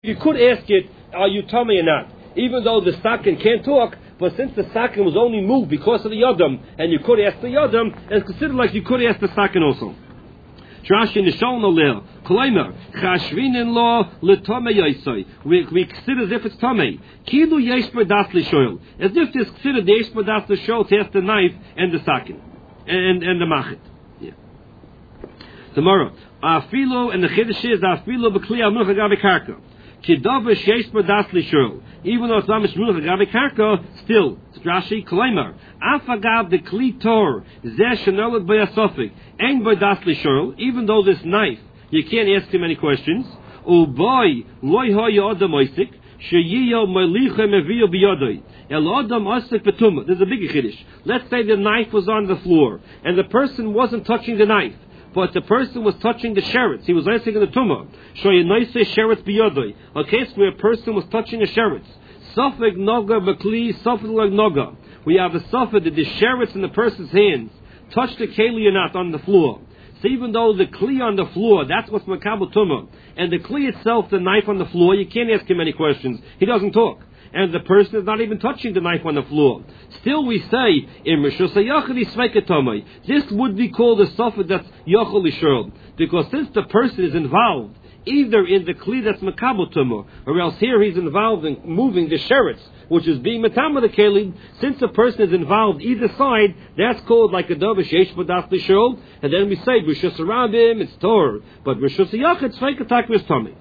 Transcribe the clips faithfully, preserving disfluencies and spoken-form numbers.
You could ask it, are you tummy or not? Even though the sakin can't talk, but since the sakin was only moved because of the yodam, and you could ask the yodam, it's considered like you could ask the sakin also. Rashi nishon olel, kolaimer, chashvinin lo letome yoisoi. We we consider as if it's tummy. Kilu yesh b'das lishoil, as if it's considered the yesh b'das lishoil to ask the knife and the sakin and and the machet. Yeah. Tomorrow, afilo and the chiddush is afilo b'kli amuch agabe karka. Even though it's not mishmulach agabe karka, still Rashi Kalaimer Afagav the klitor zeh shenolad b'yasofik ein b'das lishurl. Even though this knife you can't ask him any questions. Uboy loy hoya adam oisik sheyiyo melichem eviyo biyodoi el adam oisik betuma. There's a big chiddush. Let's say the knife was on the floor and the person wasn't touching the knife, but the person was touching the sherets. He was answering the tumah. Shoy noise sherets biyodoi. A case where a person was touching a sherets. Safek noga b'kli, safek like noga. We have a safek that the sherets in the person's hands touch the keli or not on the floor. So even though the kli on the floor, that's what's makabel tumah, and the kli itself, the knife on the floor, you can't ask him any questions. He doesn't talk. And the person is not even touching the knife on the floor. Still we say, in this would be called a safek that's yachol lishurl. Because since the person is involved either in the kli that's makabel tumah, or else here he's involved in moving the sherets, which is being matama the keli. Since the person is involved either side, that's called like a davar sheish b'das lishurl. And then we say b'shus harabim it's Torah, but b'shus yachid tzveika takva is tummy.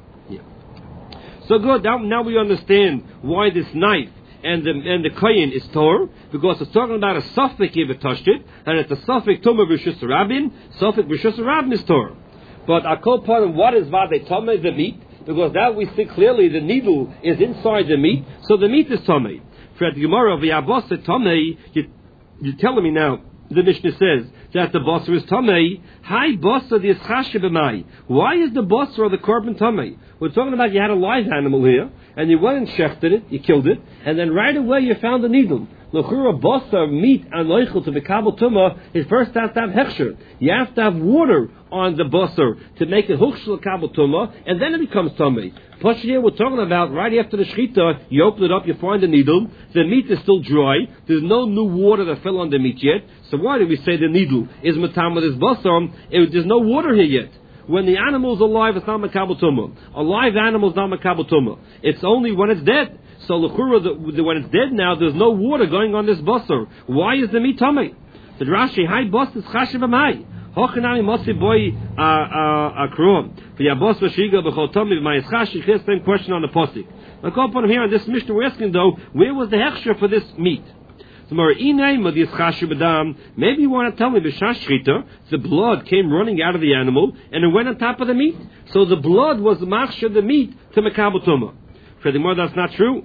So good. Now, now we understand why this knife and the and the koyin is Torah, because it's talking about a suffix if it touched it, and it's a suffix tumah b'shus harabim, suffix b'shus harabim is Torah. But I call part of what is vade tumah, the meat, because that we see clearly the needle is inside the meat, so the meat is tumah. For the Gemara of Yabasa tumah, you, you're telling me now. The Mishnah says that the basar is tamei. Hi basar the ischashe b'mai. Why is the basar or the korban tamei? We're talking about you had a live animal here, and you went and shechted it, you killed it, and then right away you found a needle. L'chura basar meat and loichel to bekabel tumah is first have to have hechsher. You have to have water on the basar to make it huchshel kabel tumah, and then it becomes tamei. Plus here we're talking about right after the shechita, you open it up, you find the needle, the meat is still dry, there's no new water that fell on the meat yet. So why do we say the needle is matam with this basar? There's no water here yet. When the animal's alive, it's not makabel tumah. A live animal is not makabel tumah. It's only when it's dead. So l'chura, the, the, when it's dead now, there's no water going on this basar. Why is the meat tummy? The Rashi, hi basar is chashiv b'mai. Hochanami mosi boy akrom. V'yabos v'shiga b'chol tummy b'mai ischashi. Here's the same question on the posik. I call upon him here on this Mishnah. We're asking though, where was the hechsher for this meat? Maybe you want to tell me the blood came running out of the animal and it went on top of the meat. So the blood was the machshir the meat to makabel tumah. Furthermore, that's not true.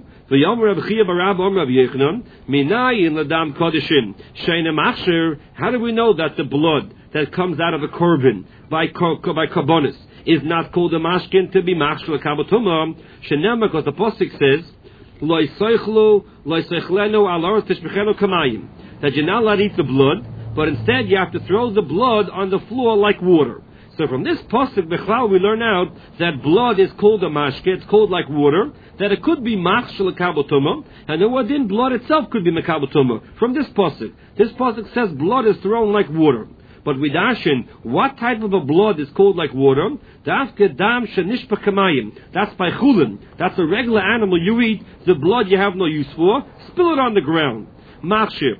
How do we know that the blood that comes out of a korban by by karbonis is not called a mashkin to be machshir makabel tumah? Because the posuk says, that you're not allowed to eat the blood, but instead you have to throw the blood on the floor like water. So from this pasuk b'chlal we learn out that blood is called a mashke, it's called like water, that it could be machshel kabel tumah, and the wadin blood itself could be makabel tumah. From this pasuk, this pasuk says blood is thrown like water. But with Ashin, what type of a blood is called like water? That's by chulin. That's a regular animal you eat. The blood you have no use for. Spill it on the ground. Machshir.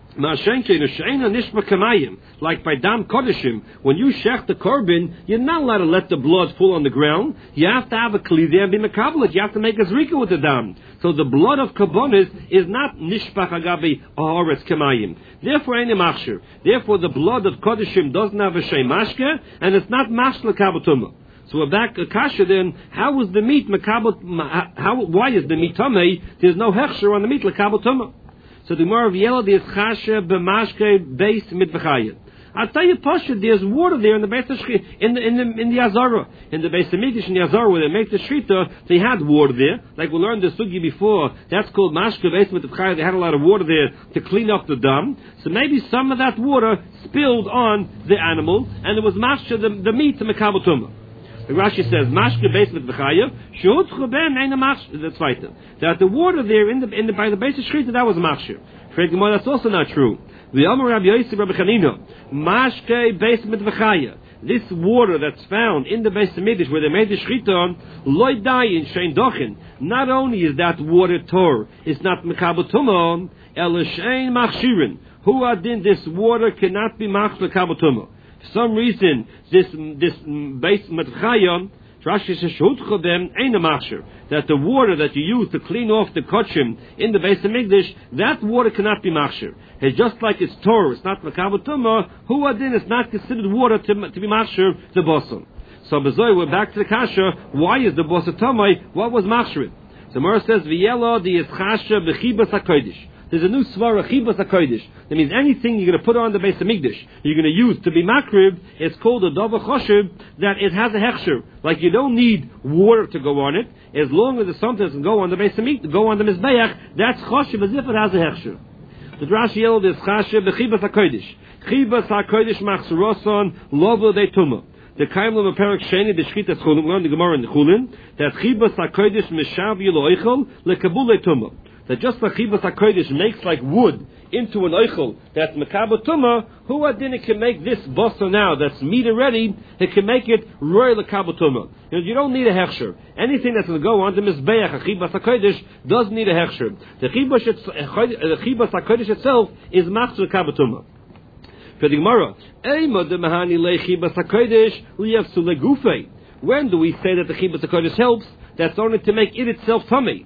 Like by dam kodeshim, when you shech the korban, you're not allowed to let the blood fall on the ground. You have to have a kli there and be mekabelet. You have to make a zrika with the dam. So the blood of karbonis is not nishpach agabi ahoretz kamayim. Therefore, ain't a machshir. Therefore, the blood of kodeshim doesn't have a shem mashke, and it's not mashla kabel. So we're back to kasha then. How is the meat makabel? How? Why is the meat tamei? There's no hechsher on the meat lakabel tumah. So the Gemara of Yelad is chasha b'mashke beis mit v'chayim. I'll tell you, Pasha, there's water there in the Beis in the in the in the Azara, in the Beis Hamikdash in the Azara where they make the Shrita. They had water there, like we learned the sugi before. That's called mashke beis mit v'chayim. They had a lot of water there to clean up the dam. So maybe some of that water spilled on the animal, and it was mashke the, the meat to mekabel tumah. Rashi says, Mashke base mit Bechaya, Shut Chuben ein Machshir. That's right. That the water there in the, in the, by the base of Shrita, that was a Machshir. That's also not true. The Amar Rabbi Yosef Rabbi Chanina, Mashke base mit Bechaya. This water that's found in the Beis Hamikdash where they made the Shechita on, loy dayin shein dochin. Not only is that water tor, it's not mekabel tumah, el shein machshirin. Who adin this water cannot be machshir mekabel tumah. For some reason, this this Beis Metchayon, Rashi says shutcha them ain't a machshir. That the water that you use to clean off the kochim in the Beis Hamikdash, that water cannot be machshir. It's just like it's Torah, it's not makabel tumah. Hu adin is not considered water to, to be machshir the bosom. So Bezoy, we're back to the kasha. Why is the bosom tamei? What was machshir? So Mora says v'yelo the yischasha b'chibas hakodesh. There's a new svara chibas hakodesh. That means anything you're going to put on the Beis Hamikdash, you're going to use to be makrib. It's called a dava choshev, that it has a hechsher. Like you don't need water to go on it. As long as the something doesn't go on the Beis Hamikdash, go on the mizbeach, that's choshev as if it has a hechsher. The Rashi yelled is chashev b'chibas hakodesh. Chibas hakodesh machzeroson lovo de tumah. The kaimlam of Perak Sheni the Shchita Chulin, we learned the Gemara in the Chulin that chibas hakodesh mishav yilo eichel lekabul de tumah. That just like chibas hakodesh makes like wood into an eichel that's mekabel tumah, who adin it can make this bossa now that's meat already, it can make it royal lekabel tumah. You don't need a hechsher. Anything that's going to go on the mizbeach, a chibas hakodesh, doesn't need a hechsher. The chibas hakodesh itself is machzor lekabel tumah. For the Gemara, when do we say that the chibas hakodesh helps? That's only to make it itself tummy.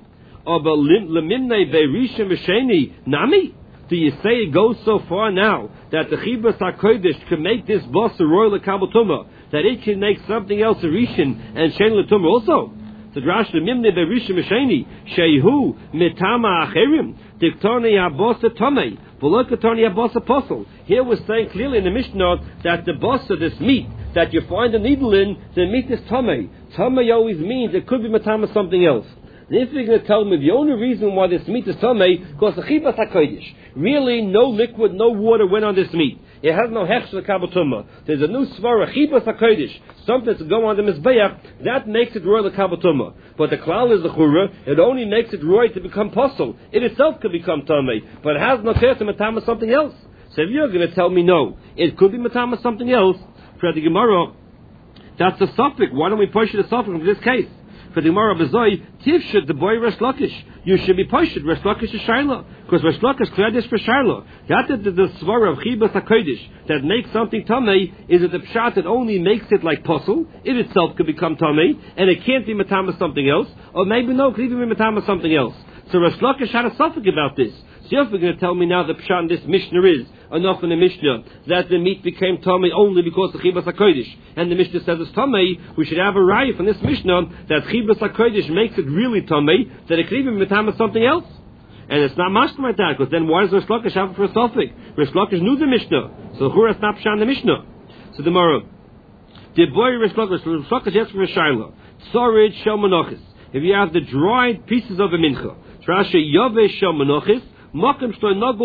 Nami? Do you say it goes so far now that the chibas hakodesh can make this boss a royal lekabel tumah, that it can make something else a rishon and shein letumah also? The Drash lemimne berishon mesheni shehu mitama acherim diktoni abosa tomei v'lokatoni abosa apostle. Here we're saying clearly in the Mishnah that the bossa, this meat that you find the needle in, the meat is tomei. Tomei always means it could be matama something else. If you're going to tell me the only reason why this meat is tamei, because the chibas hakodesh, really no liquid, no water went on this meat. It has no hechsher lekabel tumah. There's a new svara chibas hakodesh, something to go on the mizbeach, that makes it royal lekabel tumah. But the klal is the chura, it only makes it royal to become posel. It itself could become tamei, but it has no care to matama something else. So if you're going to tell me no, it could be matama something else, for the Gemara, that's a suffix. Why don't we push it a suffix in this case? For the Gemara Bezoi, Tivshid the boy Resh Lakish. You should be pushed. Resh Lakish is Shaila. Because Resh Lakish credits for Shaila. That is the, the svara of Chibas HaKodesh that makes something Tamei, is it the pshat that only makes it like puzzle. It itself could become Tamei, and it can't be Matama something else. Or maybe no, it could even be Matama something else. So Resh Lakish had a suffix about this. So if you're going to tell me now the pshat in this Mishnah is enough in the Mishnah that the meat became Tamei only because of Chibas HaKodesh, and the Mishnah says it's Tamei, we should have a raya from this Mishnah that Chibas HaKodesh makes it really Tamei, that it could even be Matama something else. And it's not mashma like that, because then why does Resh Lakish have it for a suffix? Resh Lakish knew the Mishnah, so who has not pshat in the Mishnah? So the Gemara, the boy Resh Lakish, Resh Lakish asks for a shaila, Tzorid shel menachis. If you have the dried pieces of a mincha, Rashi Yaveh shel menachis, Usually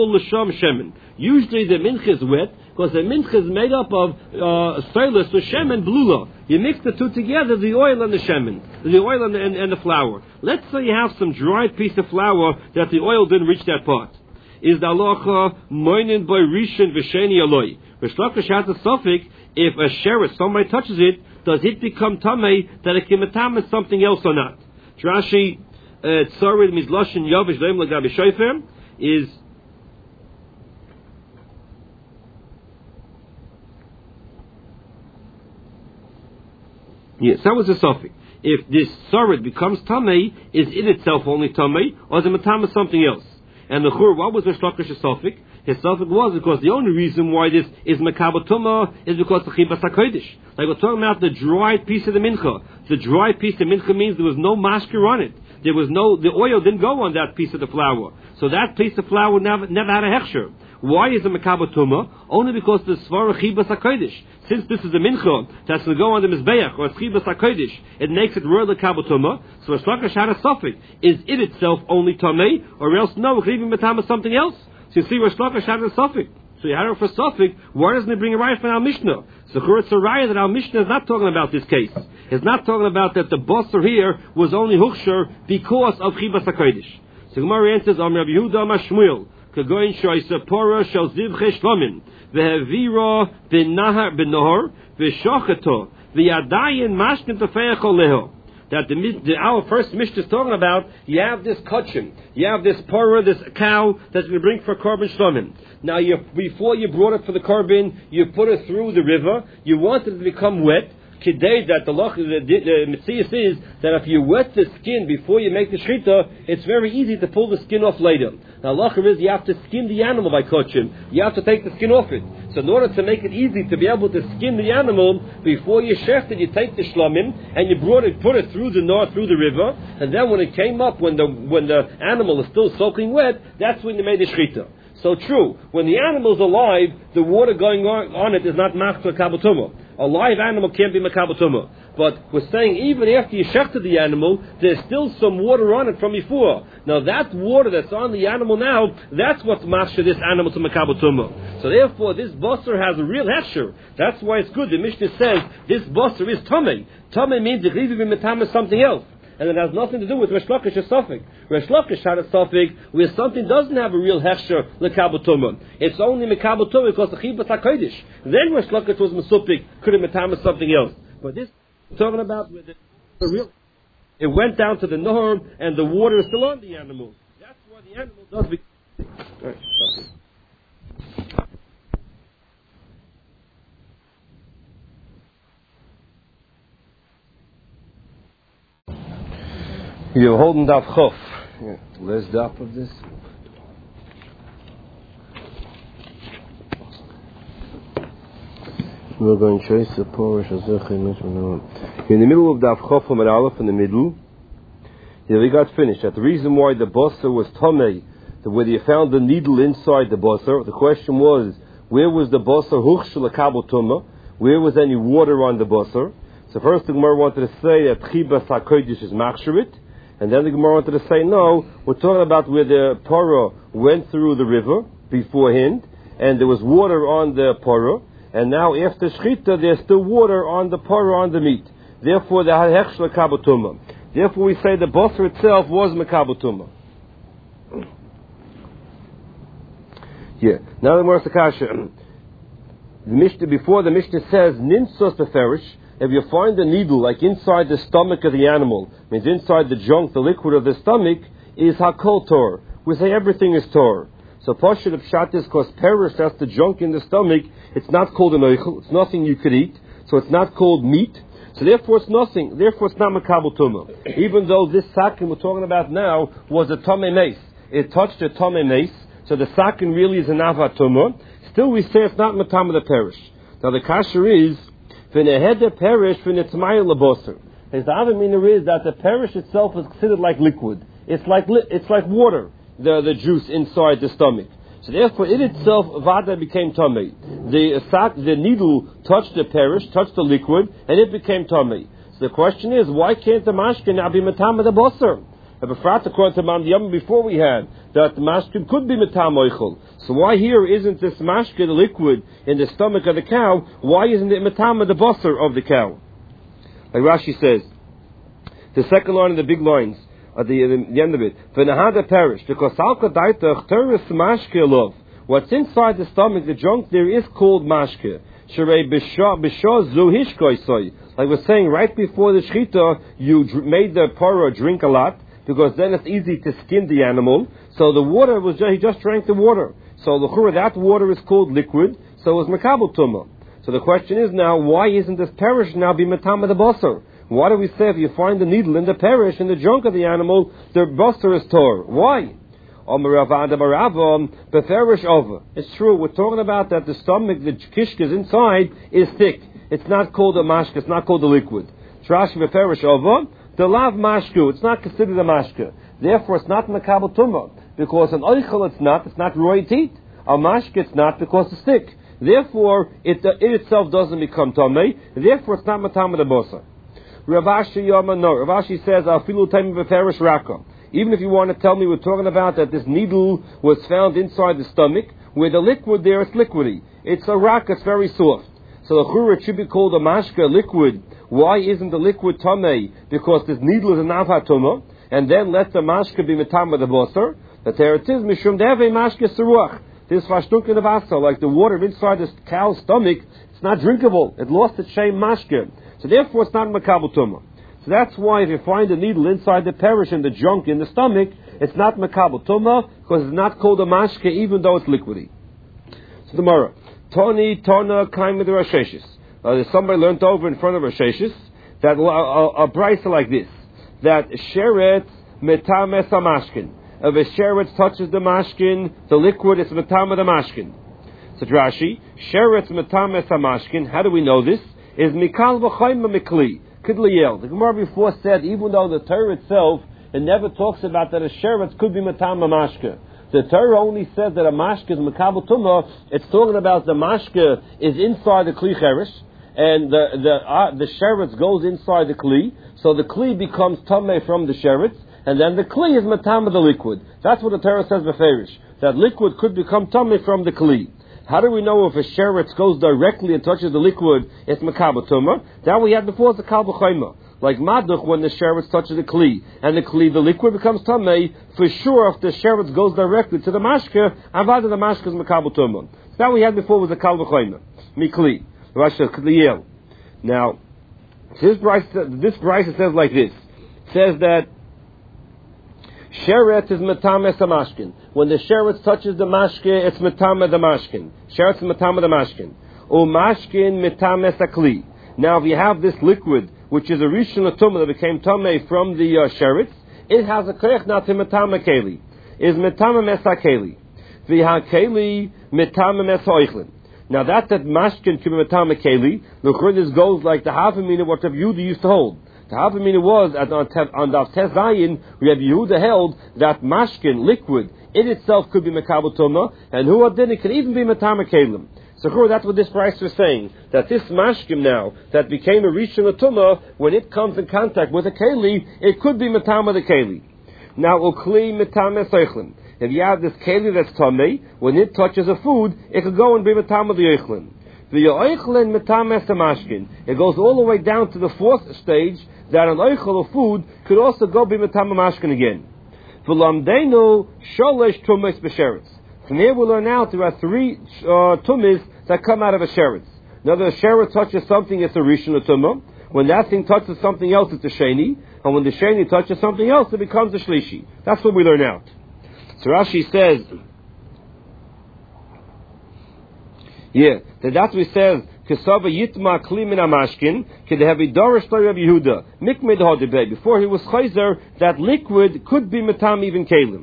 the mincha is wet because the mincha is made up of uh, soilus with shemen blula. You mix the two together, the oil and the shemen, the oil and the, and, and the flour. Let's say you have some dried piece of flour that the oil didn't reach that part. Is the halacha moinin by rishon v'sheni aloi? Resh Lakish has a suffix. If a sheretz, somebody touches it, does it become tamei that it can matame something else or not? Rashi tzarid mizloshin yavish leim lagabi shofer. Is yes, that was a suffix. If this sarid becomes tamei, is it itself only tamei, or is it matama something else? And the chur, what was Resh Lakish's suffix? His suffix was because the only reason why this is makabel tumah is because the chibas hakodesh. Like we're talking about the dried piece of the mincha. The dried piece of mincha means there was no masker on it. There was no, the oil didn't go on that piece of the flour. So that piece of flour never, never had a hechsher. Why is it makabel tumah? Only because the svara chibas hakodesh. Since this is a mincha that's going to go on the mizbeach or chibas hakodesh, it makes it royal makabel tumah. So Resh Lakish had a suffix. Is it itself only tamei, or else no, it could even matama something else? So you see, Resh Lakish had a suffix. So you had it for suffix. Why doesn't he bring a right from our Mishnah? So it's a raya that our Mishnah is not talking about this case. It's not talking about that the basar here was only huksher because of chibas hakodesh. So Gemara answers, Amar Rabbi Yehuda Amar Shmuel, Kagoyin shoysa pora shel zivche shlomin, vehevira b'nahar b'nohor, v'shochato, v'yadayin mashkin tefeach oleho. That the, the our first Mishnah is talking about, you have this kachim, you have this pora, this cow that's going to bring for korban shlomin. Now, you, before you brought it for the korban, you put it through the river. You wanted it to become wet. Kidei, that the loch, the, the, the Metzias is that if you wet the skin before you make the shechita, it's very easy to pull the skin off later. Now, loch is you have to skin the animal by kachim. You have to take the skin off it. So, in order to make it easy to be able to skin the animal before you shecht it, you take the shlomim and you brought it, put it through the north, through the river, and then when it came up, when the when the animal is still soaking wet, that's when you made the shechita. So true, when the animal is alive, the water going on, on it is not machzor kabel tumah. A live animal can't be makabel tumah. But we're saying even after you shechted the animal, there's still some water on it from before. Now that water that's on the animal now, that's what's machzor this animal to makabel tumah. So therefore, this basar has a real hechsher. That's why it's good. The Mishnah says this basar is tamei. Tamei means the chlivi b'metam is something else. And it has nothing to do with Resh Lakish or Safik. Resh Lakish had a Safik where something doesn't have a real hechsher l'kabel tumah. It's only mekabel tumah because the chibas hakodesh. Then Resh Lakish was mesupik, could have metam something else. But this talking about with the, the real, it went down to the norm and the water is still on the animal. That's why the animal does be. All right, stop it. You're holding daf chof. Yeah. Where's the daf of this? We're going to trace the porish in the middle of daf chof from an aleph in the middle. Here we got finished. That the reason why the basar was tamei, where you found the needle inside the basar, the question was, where was the basar huchshel l'kabel tumah? Where was any water on the basar? So first the Gemara wanted to say that chibas hakodesh is machsherit. And then the Gemara wanted to say, no, we're talking about where the parah went through the river beforehand, and there was water on the parah, and now after shechita, there's still water on the parah, on the meat. Therefore, the hechsh l'kabel tumah. Therefore, we say the basar itself was mekabel tumah. Yeah. Now the Gemara Sakasha. The Mishnah, before the Mishnah says, ninsos beferish, if you find a needle, like inside the stomach of the animal, means inside the junk, the liquid of the stomach, is hakol tor. We say everything is tor. So Pashut of Pshat is because perish, that's the junk in the stomach, it's not called an oichel, it's nothing you could eat, so it's not called meat, so therefore it's nothing, therefore it's not makabel tumah. Even though this sakin we're talking about now was a tamei mace, it touched a tamei mace, so the sakin really is an avat tumah, still we say it's not matam of the perish. Now the kasher is, V'nehedeh perish v'netzmayel lebosar. His other meaning is that the perish itself is considered like liquid. It's like li- it's like water, the the juice inside the stomach. So therefore, it itself vada became tamei. The uh, the needle touched the perish, touched the liquid, and it became tamei. So the question is, why can't the mashkin now be matam of the bosar? Befrat, according to Mam Yom before we had that the mashkin could be matam oichel. So why here isn't this mashkin the liquid in the stomach of the cow? Why isn't it matam of the basar of the cow? Like Rashi says, the second line of the big lines at the, the, the end of it, v'nahada perish because alka daitach teres mashke lov. What's inside the stomach, the junk there is called mashke. Sherei b'shah zu hishkoisoi. Like we're saying, right before the shechita, you dr- made the parah drink a lot, because then it's easy to skin the animal. So the water was just, he just drank the water. So the chura, that water is called liquid, so it's makabel tumah. So the question is now, why isn't this perish now be matam of the basar? Why do we say if you find the needle in the perish, in the junk of the animal, the basar is tor? Why? It's true, we're talking about that the stomach, the kishkas inside, is thick. It's not called a mashka, it's not called a liquid. Trash beferish over. The lav mashku, it's not considered a mashka. Therefore, it's not makabel tumah. Because an oichel it's not, it's not roy teat. A mashka it's not because it's thick. Therefore, it, uh, it itself doesn't become tamei. Therefore, it's not matam of the bosa. Rav Ashi Yama no. Rav Ashi says, Afilu taimi beferish raka. Even if you want to tell me we're talking about that this needle was found inside the stomach, where the liquid there is liquidy. It's a rock, it's very soft. So the chura should be called a mashka, liquid. Why isn't the liquid tamei? Because this needle is an avhatuma, and then let the mashka be metam with the bosser. The teretis mishum deve mashka seruach. This vashtuk in the vasa, like the water inside the cow's stomach, it's not drinkable. It lost its shame mashka. So therefore it's not makabel tumah. So that's why if you find a needle inside the perish and the junk in the stomach, it's not makabel tumah, because it's not called a mashka even though it's liquidy. So the Gemara, Toni Tona Kaim the Rasheshis. Uh, somebody learned over in front of Rasheshis that a, a, a brisa like this, that sheret metames amashkin. If a sheret touches the mashkin, the liquid is metam the mashkin. So Rashi, sheret metames amashkin. How do we know this? Is mikal v'chayma mikli kidliyel. The Gemara before said even though the Torah itself it never talks about that a sheret could be metam mashka. The Torah only says that a mashka is makabel tumah. It's talking about the mashka is inside the kli cherish, and the the uh, the sheretz goes inside the kli, so the kli becomes tameh from the sheretz, and then the kli is matam of the liquid. That's what the Torah says beferish, that liquid could become tameh from the kli. How do we know if a sheretz goes directly and touches the liquid, it's makabel tumah? That we had before is a kal b'chayma. Like maduch, when the sheretz touches the kli, and the kli, the liquid becomes tamei, for sure if the sheretz goes directly to the mashka, avada the mashka is makabel tumah. So that we had before was a kal v'chayma, mikli, Rashi kliyel. Now, this price, this price says like this. It says that sheret is metames amashkin. When the sheretz touches the mashke, it's metame the mashkin. Sheretz is metame the mashkin. O mashkin metames akli. Now, if you have this liquid, which is a rishon tumah that became tamei from the uh, sheretz, it has a koyach not to metame keli. Is metame mesa keli. V'ha keli metame mesa oichlin. Now that that mashkin can be metame keli, the this goes like the half a minute what Rav Yehuda used to hold. The half a minute was at, on on Daf Tes Zayin, Rav Yehuda held that mashkin liquid in itself could be mekabel tumah, and who did it could even be metame kelim. So that's what this price was saying, that this mashkim now, that became a rishon tumah, when it comes in contact with a keli, it could be metama the keli. Now, ukli metame seichlin. If you have this keli that's tamei, when it touches a food, it could go and be metama the eichlin. The eichlin metame mashkin. It goes all the way down to the fourth stage, that an eichel of food could also go be metama mashkin again. V'lamdeinu sholesh tumis b'sheretz. From here we learn out there are three uh, tumis that come out of a sheretz. Now the sheretz touches something, it's a rishon tumah. When that thing touches something else, it's a sheni. And when the sheni touches something else, it becomes a shlishi. That's what we learn out. So Rashi says, yeah, that that's what he says, Kesava yitma kli min amashkin, kedehevi dorish lo Rav Yehuda, mikmed hodibay. Before he was chayzer, that liquid could be metam even kalim.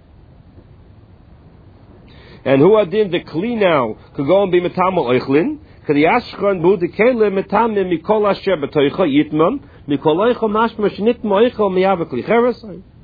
And who adin the kli now could go and be metamol oichlin. Kadi ashkan bu the kele metamim mikol asher betoicha yitman mikol oichel mashma shnit moichel miyavakli cheres.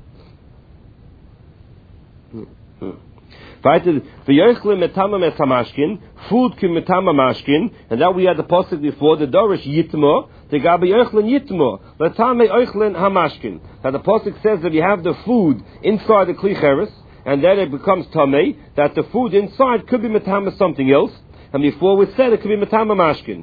Weiter the yoichlin metamim esamashkin food ki metamim mashkin, and that we had the pasuk before the dorish yitma the gabi yoichlin yitma metame oichlin hamashkin. Now the pasuk says that you have the food inside the kli cheres, and then it becomes tamei, that the food inside could be metama something else, and before we said it could be metama mashkin.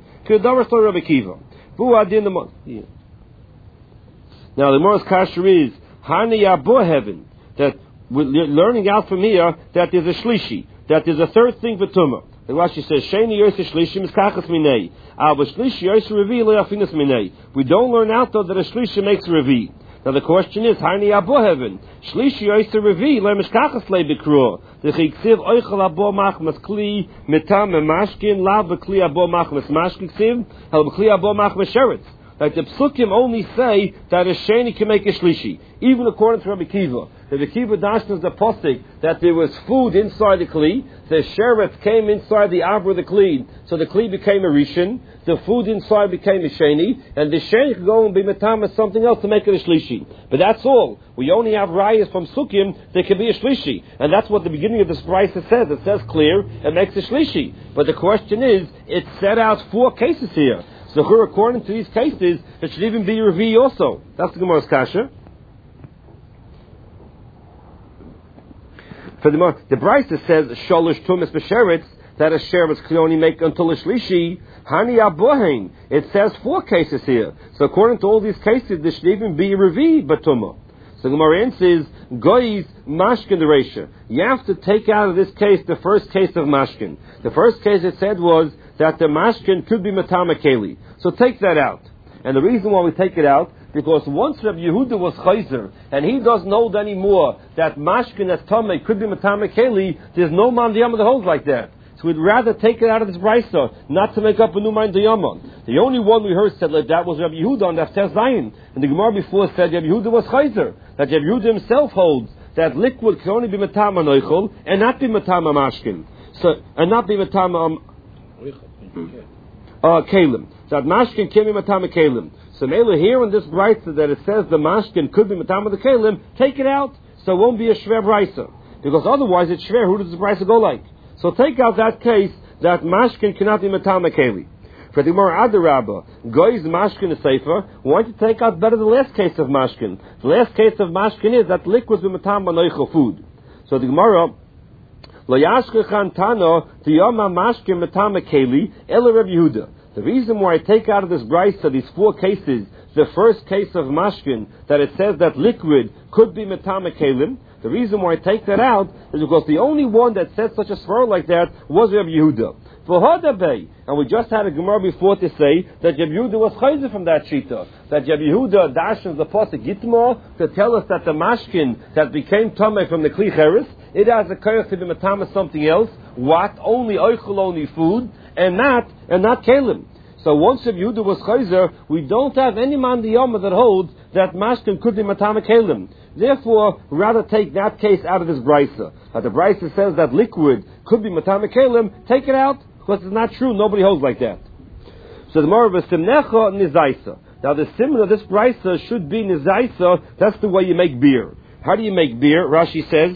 Now the Morris Kasher is Hani Yabo heaven, that we're learning out from here that there's a shlishi, that there's a third thing for tumah. The Rashi says Sheni Yosef Shlishi Miskachas Minei, Alba Shlishi Yosef Revi Leafinas Minei. We don't learn out though that a shlishi makes revi. Now the question is, Hani Abo heaven, Shlishi Yosef Revi Leimishkachas Leibikro. The Chiksiv Oichel Abo Machmas Kli Mitam Mashkin Lav Kli Abo Machmas Mashkin Ksiv Hel Kli Abo Machmas Sheretz. Like the psukim only say that a sheni can make a shlishi, even according to Rabbi Kiva. Rabbi Kiva dashnas the posik that there was food inside the kli, the sheretz came inside the avra of the kli, so the kli became a rishon, the food inside became a sheni, and the sheni could go and be metam as something else to make it a shlishi. But that's all. We only have rayas from sukkim that can be a shlishi, and that's what the beginning of this brisa says. It says clear, it makes a shlishi. But the question is, it set out four cases here. So according to these cases, it should even be a revi also. That's the Gemara's kasha. For the the Brisa says sholosh tumas b'sheretz. that a sheretz can only make until a shlishi, hani abohen. It says four cases here. So according to all these cases, there should even be a revi batuma. So Gemara says, goyis mashkin the ratio. You have to take out of this case the first case of mashkin. The first case it said was that the mashkin could be matama keli. So take that out. And the reason why we take it out, because once Rabbi Yehuda was chayzer, and he doesn't hold anymore that mashkin as tamei could be matama keli, there's no man diyama that holds like that. So we'd rather take it out of this brisa, not to make up a new man diyama. The only one we heard said like that was Rabbi Yehuda on that Tez Zion. And the Gemara before said Rabbi Yehuda was chayzer, that Rabbi Yehuda himself holds that liquid can only be matama noichel and not be matama mashkin. So and not be matama um, uh, kalim. So that mashkin can be matama kalim. So Mela here in this brisa that it says the mashkin could be matama the kalim, take it out so it won't be a shver brisa. Because otherwise it's shver. Who does the brisa go like? So take out that case that mashkin cannot be matama keli. For the Gemara Adarabba, goyis mashkin is safer. Why don't you take out better the last case of mashkin? The last case of mashkin is that liquids be matama noichel food. So the Gemara, lo yashkechan tano tiyama mashkin matama keli ela Rabbi Yehuda. The reason why I take out of this brisa these four cases, the first case of mashkin, that it says that liquid could be matama kelim, the reason why I take that out is because the only one that said such a svara like that was Rabbi Yehuda. And we just had a Gemara before to say that Rabbi Yehuda was chayzer from that shita. That Rabbi Yehuda dashes the pasuk Gitmo to tell us that the mashkin that became tamei from the kli cheres, it has a koyach to be matama something else. What? Only oichel, only food, and not and not kelim. So once Rabbi Yehuda was chayzer, we don't have any man diyama that holds that mashkin could be matama kelim. Therefore, rather take that case out of this brisa. But the brisa says that liquid could be matama kelim, take it out, because it's not true. Nobody holds like that. So the more of a simnecha nizaisa. Now the sim of this brisa should be nizaisa. That's the way you make beer. How do you make beer? Rashi says,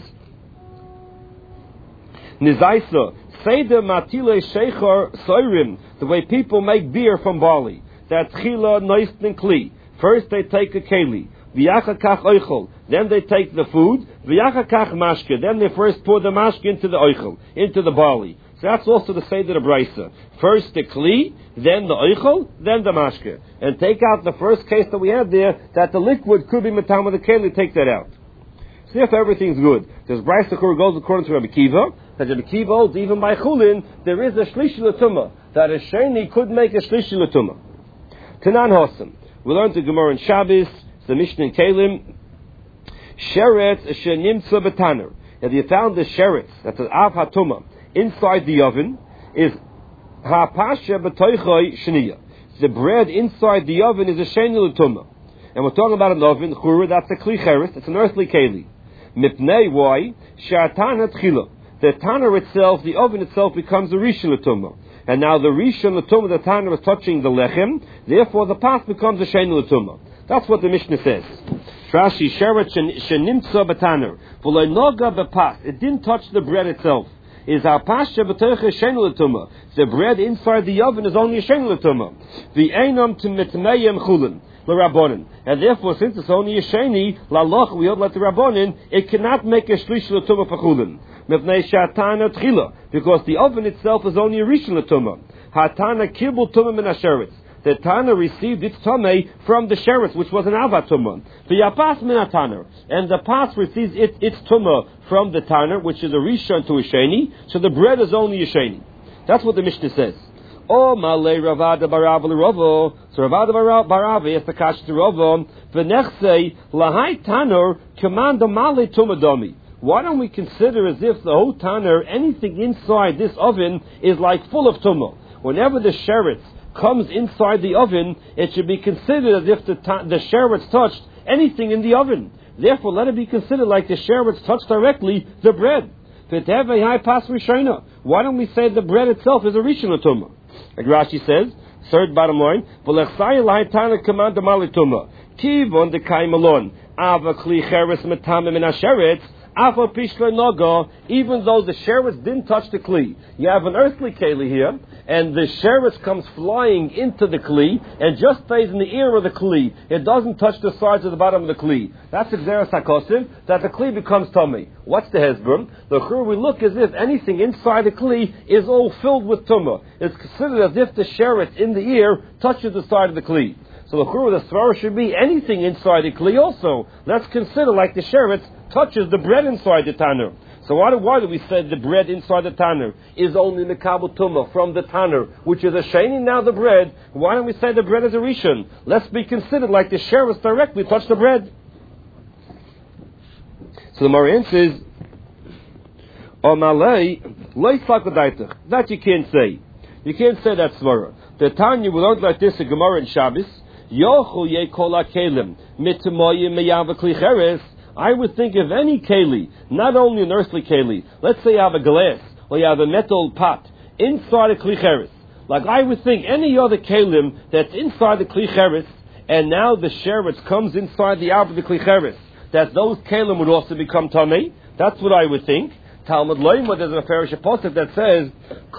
nizaisa. Seder matile sheichar soirim. The way people make beer from barley. That's chila, noist, and kli. First they take a keli. V'yachakach oichel. Then they take the food. V'yachakach mashke. Then they first pour the mashke into the oichel, into the barley. So that's also the Seder of Brisa. First the kli, then the oichel, then the mashke. And take out the first case that we had there, that the liquid could be matama the keli, take that out. See if everything's good. This Brisa goes according to Rabbi Kiva, that Rabbi Kiva holds even by chulin, there is a shlishi l'tumah, that a sheni could make a shlishi l'tumah. Tanan Hossam. We learned the Gemara in Shabbos, the Mishnah in Kalim, sheretz shenimtza betaner. If you found the sheretz, that's an av hatuma, inside the oven, is ha'pasha b'toichoi shniya. The bread inside the oven is a sheni l'tumah. And we're talking about an oven, chura, that's a kli cheres, it's an earthly keli. Mipnei, why? She'atana tchila. The tanner itself, the oven itself, becomes a rishon l'tumah. And now the rishon l'tumah, the tanner is touching the lechem, therefore the pas becomes a sheni l'tumah. That's what the Mishnah says. Rashi sheret shenimtza b'taner v'lo noga b'pas. It didn't touch the bread itself. Is our pasha b'toicha sheni l'tumah. The bread inside the oven is only a sheni l'tumah. The einam to mitmeyem chulin l'rabonin. And therefore, since it's only a sheni laloch, we hold like the rabbonin, it cannot make a shlish l'tumah for chulin. Mipnei shatana tchila, because the oven itself is only a rishon l'tumah. Hatana kibul tumah min asheretz. The Tana received its Tomei from the Sheretz, which was an Avat Tumah. The Yapas min Tana. And the Pas receives it, its Tumah from the Tana, which is a Rishon to a Sheni. So the bread is only a Sheni. That's what the Mishnah says. Oh, Malay Ravada Barav L'Rovo. So Ravada Barav is the Kash to Rovo. V'nechsei Lahai Tanur Command Malay Tumadomi. Why don't we consider as if the whole Tanur, anything inside this oven, is like full of Tumah? Whenever the Sheretz comes inside the oven, it should be considered as if the, ta- the sheretz touched anything in the oven. Therefore, let it be considered like the sheretz touched directly the bread. Why don't we say the bread itself is a rishon l'tumah? Like Rashi says, third bottom line, kivon de kaimalon ava kli cheres metamim in asheretz Afal Pishla Noga, even though the sheretz didn't touch the kli. You have an earthly keli here, and the sheretz comes flying into the kli, and just stays in the ear of the kli. It doesn't touch the sides of the bottom of the kli. That's Xeris HaKosim, that the kli becomes tummy. What's the hezbollah? The chur we look as if anything inside the kli is all filled with tumah. It's considered as if the sheretz in the ear touches the side of the kli. So the chur the svara should be anything inside the kli also. Let's consider like the sheretz touches the bread inside the tanner. So why do, why do we say the bread inside the tanner is only mekabel tumah from the tanner, which is a sheni now the bread? Why don't we say the bread is a rishon? Let's be considered like the sheretz directly touch the bread. So the Gemara answers, that you can't say. You can't say that svara. The Tanya we learned like this in Gemara and Shabbos. I would think of any keli, not only an earthly keli. Let's say you have a glass or you have a metal pot inside a klicheres. Like I would think any other kelim that's inside the klicheres, and now the sheretz comes inside the alb of the klicheres, that those kelim would also become tamei. That's what I would think. Talmud Loima, there's a Parish Apostle that says